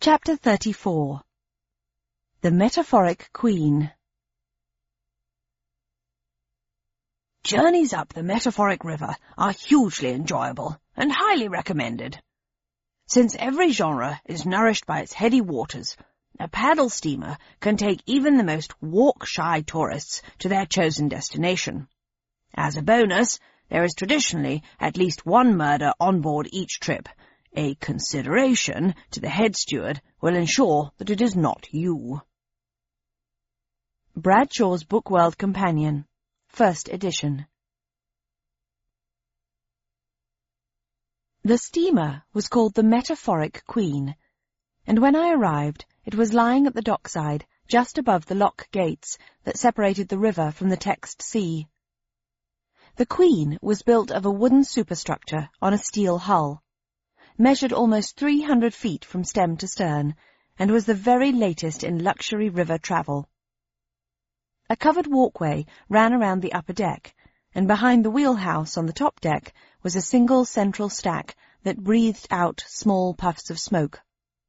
Chapter 34. The Metaphoric Queen. Journeys up the Metaphoric River are hugely enjoyable and highly recommended. Since every genre is nourished by its heady waters, a paddle steamer can take even the most walk-shy tourists to their chosen destination. As a bonus, there is traditionally at least one murder on board each trip. A consideration to the head steward will ensure that it is not you. Bradshaw's Bookworld Companion, 1st edition. The steamer was called the Metaphoric Queen, and when I arrived, it was lying at the dockside, just above the lock gates that separated the river from the Text Sea. The Queen was built of a wooden superstructure on a steel hull, measured almost 300 feet from stem to stern, and was the very latest in luxury river travel. A covered walkway ran around the upper deck, and behind the wheelhouse on the top deck was a single central stack that breathed out small puffs of smoke.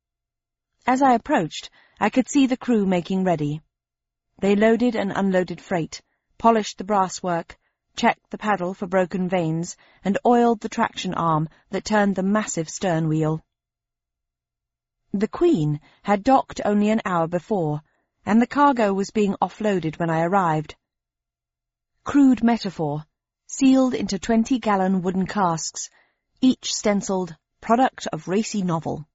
As I approached, I could see the crew making ready. They loaded and unloaded freight, polished the brasswork, checked the paddle for broken vanes, and oiled the traction arm that turned the massive stern wheel. The Queen had docked only an hour before, and the cargo was being offloaded when I arrived. Crude metaphor, sealed into 20-gallon wooden casks, each stenciled, "Product of racy novel."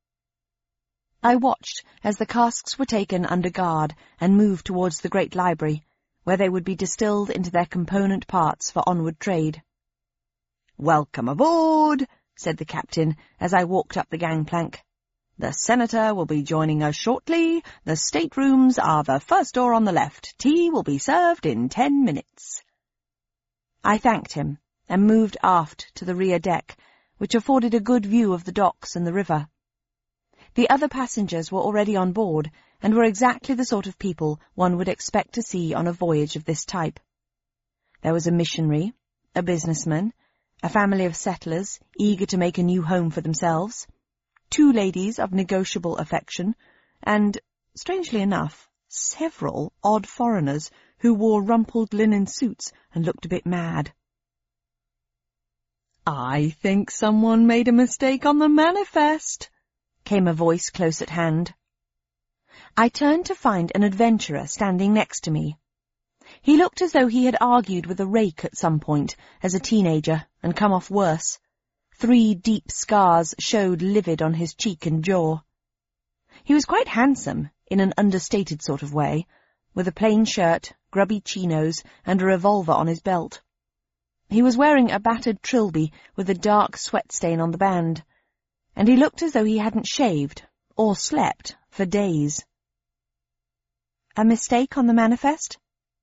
I watched as the casks were taken under guard and moved towards the great library, where they would be distilled into their component parts for onward trade. "Welcome aboard," said the captain as I walked up the gangplank. "The senator will be joining us shortly. The staterooms are the first door on the left. Tea will be served in 10 minutes. I thanked him and moved aft to the rear deck, which afforded a good view of the docks and the river. The other passengers were already on board, and were exactly the sort of people one would expect to see on a voyage of this type. There was a missionary, a businessman, a family of settlers eager to make a new home for themselves, 2 ladies of negotiable affection, and, strangely enough, several odd foreigners who wore rumpled linen suits and looked a bit mad. "I think someone made a mistake on the manifest," came a voice close at hand. I turned to find an adventurer standing next to me. He looked as though he had argued with a rake at some point as a teenager and come off worse. 3 deep scars showed livid on his cheek and jaw. He was quite handsome, in an understated sort of way, with a plain shirt, grubby chinos, and a revolver on his belt. He was wearing a battered trilby with a dark sweat stain on the band, and he looked as though he hadn't shaved, or slept, for days. A mistake on the manifest?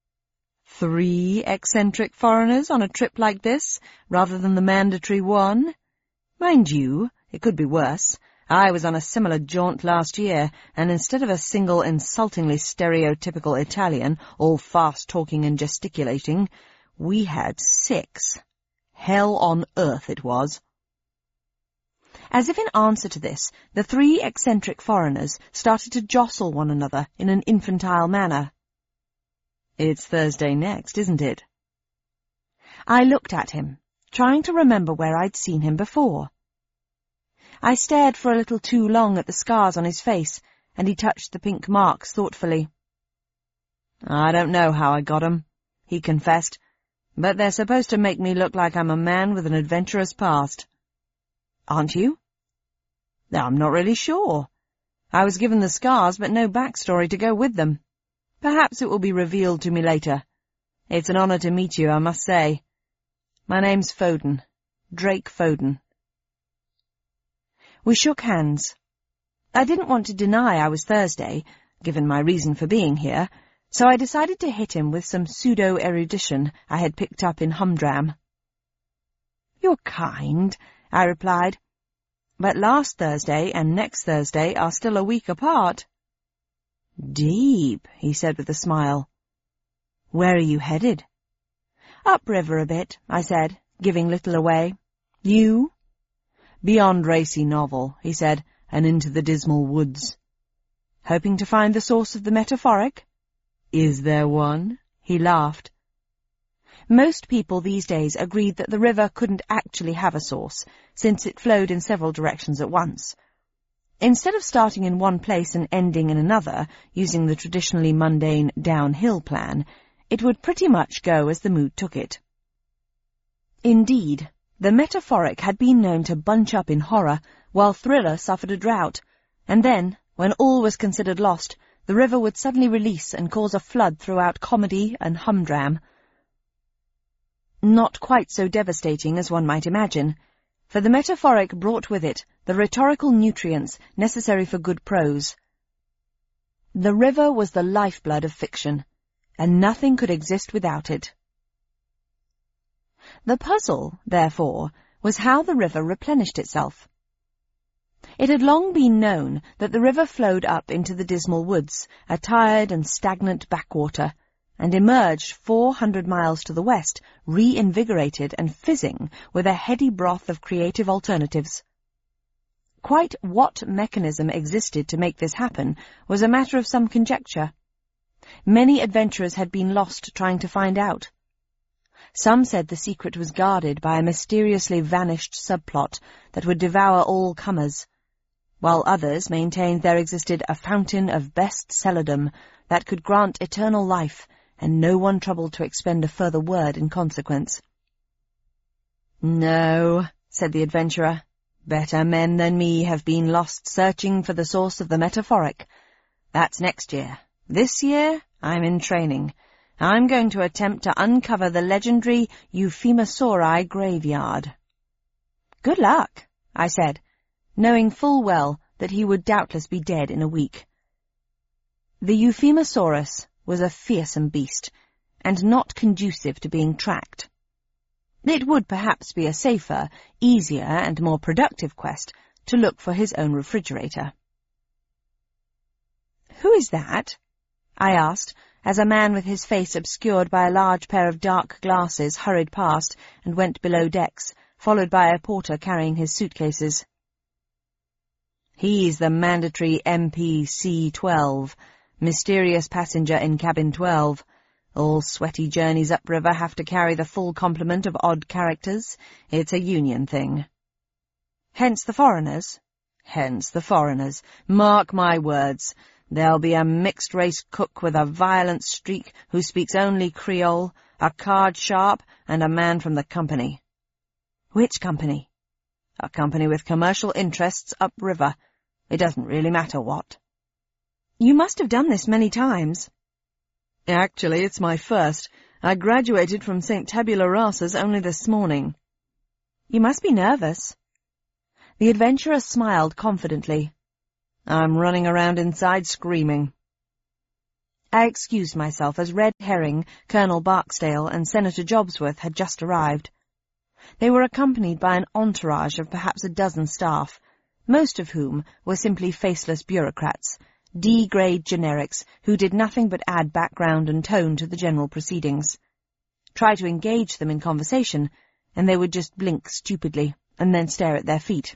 3 eccentric foreigners on a trip like this, rather than the mandatory 1? Mind you, it could be worse. I was on a similar jaunt last year, and instead of a single insultingly stereotypical Italian, all fast-talking and gesticulating, we had 6. Hell on earth it was. As if in answer to this, the 3 eccentric foreigners started to jostle one another in an infantile manner. "It's Thursday next, isn't it?" I looked at him, trying to remember where I'd seen him before. I stared for a little too long at the scars on his face, and he touched the pink marks thoughtfully. "I don't know how I got 'em," he confessed, "but they're supposed to make me look like I'm a man with an adventurous past." "Aren't you?" "I'm not really sure. I was given the scars, but no backstory to go with them. Perhaps it will be revealed to me later. It's an honor to meet you, I must say. My name's Foden. Drake Foden." We shook hands. I didn't want to deny I was Thursday, given my reason for being here, so I decided to hit him with some pseudo-erudition I had picked up in humdrum. "You're kind," I replied, "but last Thursday and next Thursday are still a week apart." "Deep," he said with a smile. "Where are you headed?" "Upriver a bit," I said, giving little away. "You?" "Beyond racy novel," he said, "and into the dismal woods. hoping to find the source of the metaphoric? Is there one? He laughed. Most people these days agreed that the river couldn't actually have a source, since it flowed in several directions at once. Instead of starting in one place and ending in another, using the traditionally mundane downhill plan, it would pretty much go as the mood took it. Indeed, the metaphoric had been known to bunch up in horror, while thriller suffered a drought, and then, when all was considered lost, the river would suddenly release and cause a flood throughout comedy and humdram. Not quite so devastating as one might imagine, for the metaphoric brought with it the rhetorical nutrients necessary for good prose. The river was the lifeblood of fiction, and nothing could exist without it. The puzzle, therefore, was how the river replenished itself. It had long been known that the river flowed up into the dismal woods, a tired and stagnant backwater, and emerged 400 miles to the west, reinvigorated and fizzing with a heady broth of creative alternatives. Quite what mechanism existed to make this happen was a matter of some conjecture. Many adventurers had been lost trying to find out. Some said the secret was guarded by a mysteriously vanished subplot that would devour all comers, while others maintained there existed a fountain of best-sellerdom that could grant eternal life, and no one troubled to expend a further word in consequence. "No," said the adventurer, "better men than me have been lost searching for the source of the metaphoric. That's next year. This year, I'm in training. I'm going to attempt to uncover the legendary Euphemasauri graveyard." "Good luck," I said, knowing full well that he would doubtless be dead in a week. The Euphemasaurus was a fearsome beast, and not conducive to being tracked. It would perhaps be a safer, easier, and more productive quest to look for his own refrigerator. "Who is that?" I asked, as a man with his face obscured by a large pair of dark glasses hurried past and went below decks, followed by a porter carrying his suitcases. "He's the mandatory MPC-12, mysterious passenger in cabin 12. All sweaty journeys upriver have to carry the full complement of odd characters. It's a union thing." "Hence the foreigners?" "Hence the foreigners. Mark my words. There'll be a mixed-race cook with a violent streak who speaks only Creole, a card sharp, and a man from the company." "Which company?" "A company with commercial interests upriver. It doesn't really matter what." "You must have done this many times." "Actually, it's my first. I graduated from St. Tabula Rasa's only this morning." "You must be nervous." The adventurer smiled confidently. "I'm running around inside screaming." I excused myself as Red Herring, Colonel Barksdale, and Senator Jobsworth had just arrived. They were accompanied by an entourage of perhaps a dozen staff, most of whom were simply faceless bureaucrats, D-grade generics who did nothing but add background and tone to the general proceedings. Try to engage them in conversation, and they would just blink stupidly and then stare at their feet.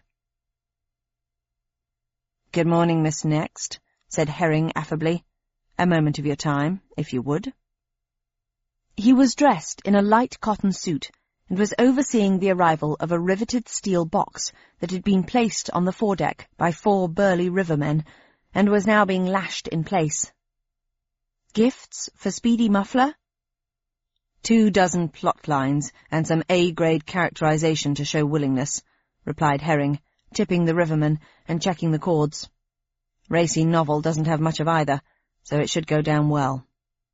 "Good morning, Miss Next," said Herring affably. "A moment of your time, if you would." He was dressed in a light cotton suit and was overseeing the arrival of a riveted steel box that had been placed on the foredeck by 4 burly rivermen and was now being lashed in place. "Gifts for Speedy Muffler?" 24 plot lines and some A-grade characterization to show willingness," replied Herring, tipping the riverman and checking the chords. "Racy novel doesn't have much of either, so it should go down well."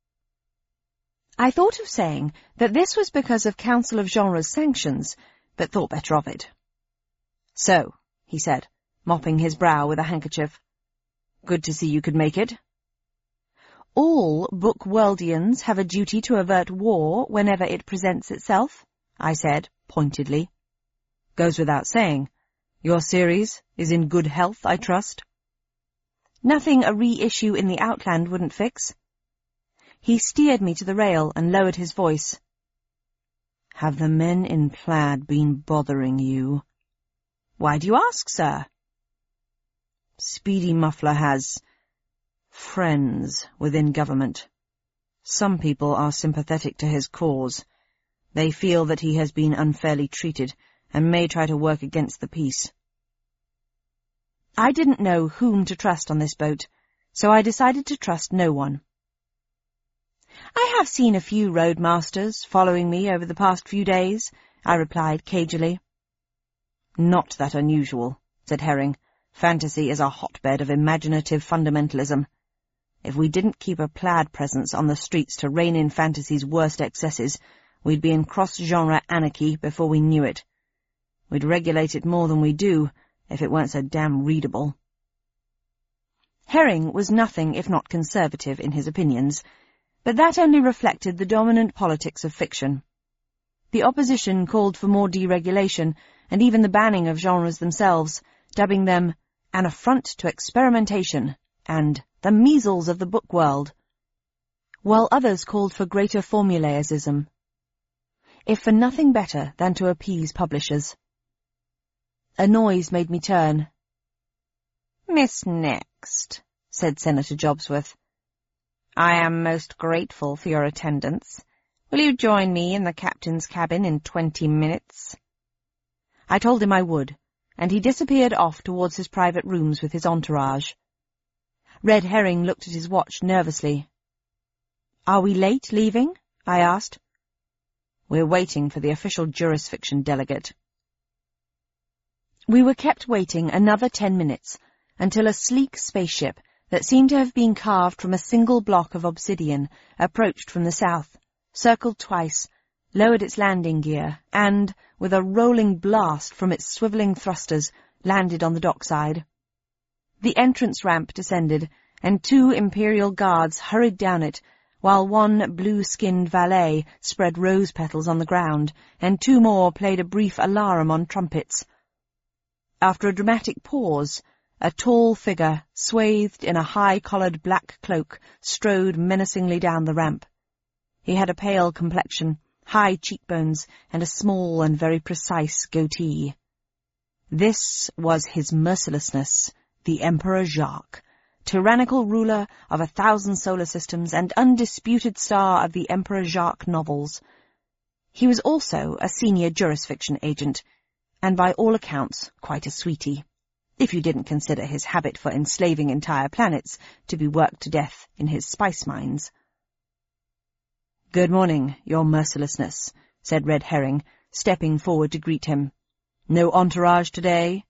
I thought of saying that this was because of Council of Genres sanctions, but thought better of it. "So," he said, mopping his brow with a handkerchief. "Good to see you could make it." "All book-worldians have a duty to avert war whenever it presents itself," I said, pointedly. "Goes without saying. Your series is in good health, I trust?" "Nothing a reissue in the Outland wouldn't fix." He steered me to the rail and lowered his voice. "Have the men in plaid been bothering you?" "Why do you ask, sir?" "Speedy Muffler has friends within government. Some people are sympathetic to his cause. They feel that he has been unfairly treated and may try to work against the peace. I didn't know whom to trust on this boat, so I decided to trust no one. I have seen a few roadmasters following me over the past few days, I replied cagily. Not that unusual, said Herring. Fantasy is a hotbed of imaginative fundamentalism. If we didn't keep a plaid presence on the streets to rein in fantasy's worst excesses, we'd be in cross-genre anarchy before we knew it. We'd regulate it more than we do, if it weren't so damn readable. Herring was nothing if not conservative in his opinions, but that only reflected the dominant politics of fiction. The opposition called for more deregulation, and even the banning of genres themselves, dubbing them an affront to experimentation and the measles of the book world, while others called for greater formulaicism, if for nothing better than to appease publishers. A noise made me turn. "Miss Next," said Senator Jobsworth, "I am most grateful for your attendance. Will you join me in the captain's cabin in 20 minutes? I told him I would, and he disappeared off towards his private rooms with his entourage. Red Herring looked at his watch nervously. "Are we late leaving?" I asked. "We're waiting for the official jurisfiction delegate." We were kept waiting another 10 minutes, until a sleek spaceship that seemed to have been carved from a single block of obsidian approached from the south, circled twice, lowered its landing gear, and, with a rolling blast from its swivelling thrusters, landed on the dockside. The entrance ramp descended, and 2 Imperial guards hurried down it, while one blue-skinned valet spread rose petals on the ground, and 2 more played a brief alarum on trumpets. After a dramatic pause, a tall figure, swathed in a high-collared black cloak, strode menacingly down the ramp. He had a pale complexion, high cheekbones, and a small and very precise goatee. This was His Mercilessness, the Emperor Jacques, tyrannical ruler of 1,000 solar systems and undisputed star of the Emperor Jacques novels. He was also a senior jurisfiction agent, and by all accounts quite a sweetie, if you didn't consider his habit for enslaving entire planets to be worked to death in his spice mines. "Good morning, Your Mercilessness," said Red Herring, stepping forward to greet him. "No entourage today?"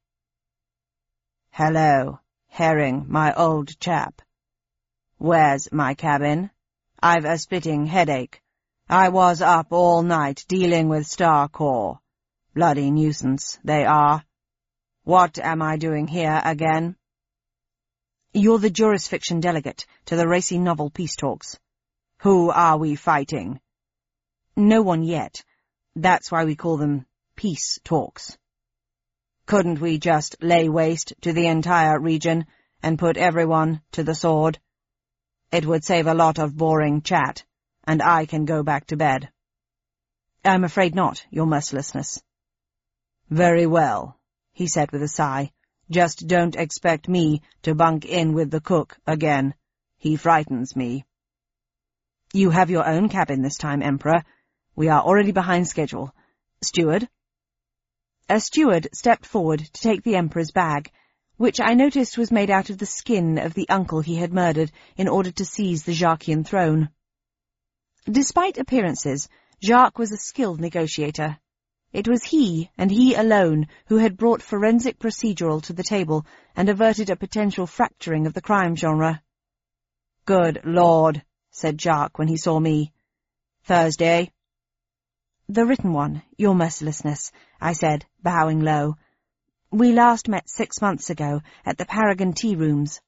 "Hello, Herring, my old chap. Where's my cabin? I've a splitting headache. I was up all night dealing with Star Corps. Bloody nuisance, they are. What am I doing here again?" "You're the jurisfiction delegate to the racy novel peace talks." "Who are we fighting?" "No one yet. That's why we call them peace talks." "Couldn't we just lay waste to the entire region and put everyone to the sword? It would save a lot of boring chat, and I can go back to bed." "I'm afraid not, Your Mercilessness." "Very well," he said with a sigh. "Just don't expect me to bunk in with the cook again. He frightens me." "You have your own cabin this time, Emperor. We are already behind schedule. Steward?" A steward stepped forward to take the Emperor's bag, which I noticed was made out of the skin of the uncle he had murdered in order to seize the Jacquian throne. Despite appearances, Jacques was a skilled negotiator. It was he, and he alone, who had brought forensic procedural to the table and averted a potential fracturing of the crime genre. "Good Lord," said Jacques when he saw me. "Thursday?" "The written one, Your Mercilessness," I said, bowing low. "We last met 6 months ago at the Paragon Tea Rooms."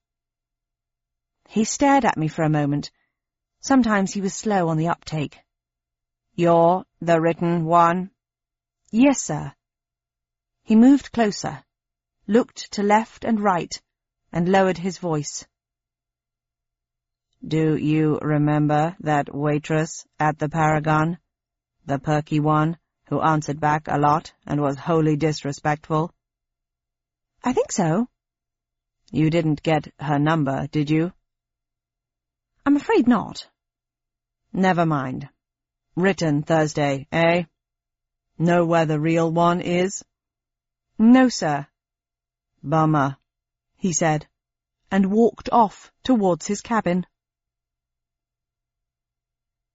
He stared at me for a moment. Sometimes he was slow on the uptake. "You're the written one?" "Yes, sir." He moved closer, looked to left and right, and lowered his voice. "Do you remember that waitress at the Paragon? The perky one, who answered back a lot and was wholly disrespectful?" "I think so." "You didn't get her number, did you?" I'm afraid not. Never mind. Written Thursday, eh? Know where the real one is? No, sir. Bummer, he said, and walked off towards his cabin.